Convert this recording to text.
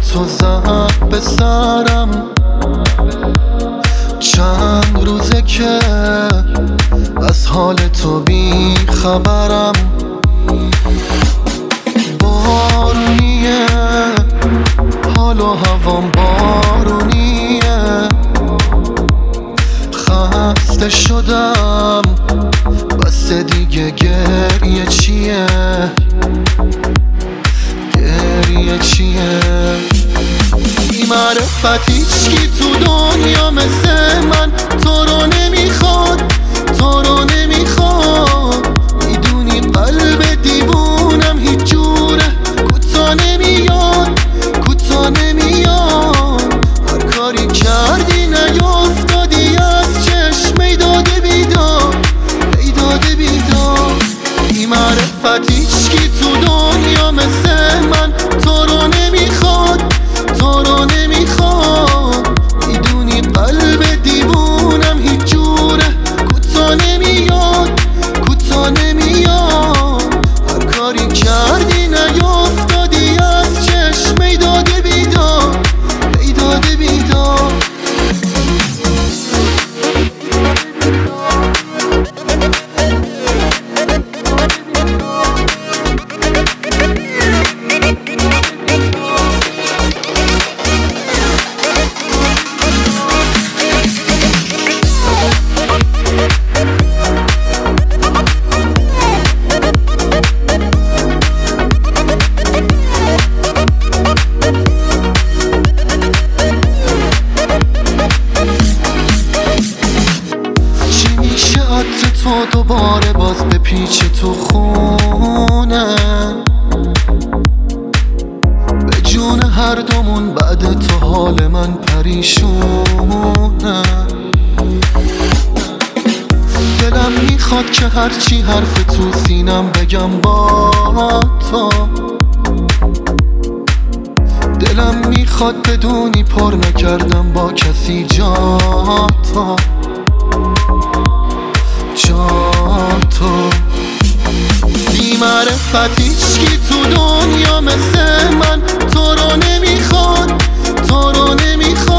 تو زد به سرم. چند روزه که از حال تو بی خبرم. بارونیه حال و هوام بارونیه. خسته شدم بس دیگه گریه چیه؟ گریه چیه؟ بی معرفت هیچکی تو دنیا مثل من تو رو نمیخواد، تو رو نمیخواد. میدونی قلب دیوونم هیچ جوره کوتا نمیاد، کوتا نمیاد. هر کاری کردی نیافتادی از چشم ایداده بیدار، ایداده بیدار. بی معرفت هیچکی تو دنیا مثل من تو رو نمیخواد، تو رو نمیخواد. میدونی قلب دیوونم هیچ جوره کوتا نمیاد، کوتا نمیاد. هر کاری کردی نیافتادی از چشم ایداده بیدار، ایداده بیدار. تو دوباره باز به پیچ تو خونه، به جون هر دومون بعد تو حال من پریشونه. دلم میخواد که هرچی حرف تو سینم بگم با تو. دلم میخواد بدونی پر نکردم با کسی جا تو، جا تو. بی معرفت هیچکی تو دنیا مثل من تو رو نمیخواد، تو رو نمیخواد.